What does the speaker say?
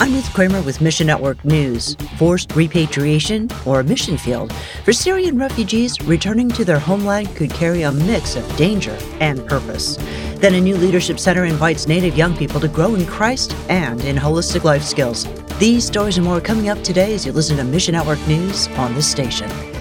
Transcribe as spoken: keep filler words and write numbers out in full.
I'm Ruth Kramer with Mission Network News. Forced repatriation or a mission field for Syrian refugees returning to their homeland could carry a mix of danger and purpose. Then a new leadership center invites Native young people to grow in Christ and in holistic life skills. These stories and more coming up today as you listen to Mission Network News on this station.